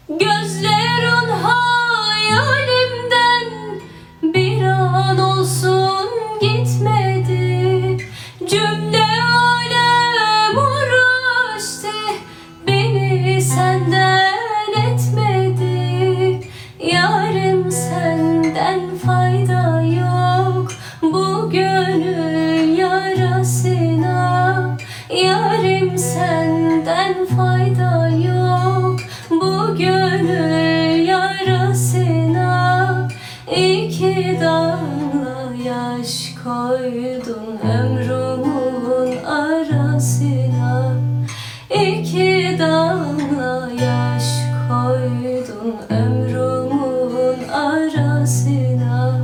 Gözlerin hayalimden bir an olsun gitmedi. Cümle alem uğraştı, beni senden etmedi. Yarim senden fayda yok bu gönül yarasına. Yarim senden fayda yok bu gönül yarasına. İki damla yaş koydun ömrümün arasına. İki damla yaş koydun ömrümün arasına.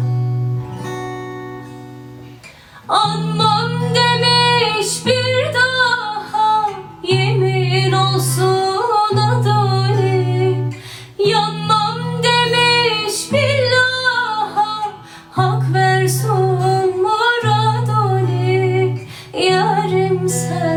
Anmam demiş bir daha, yemin olsun adoni. Yanmam demiş billaha, hak versin muradoni. Yarim sen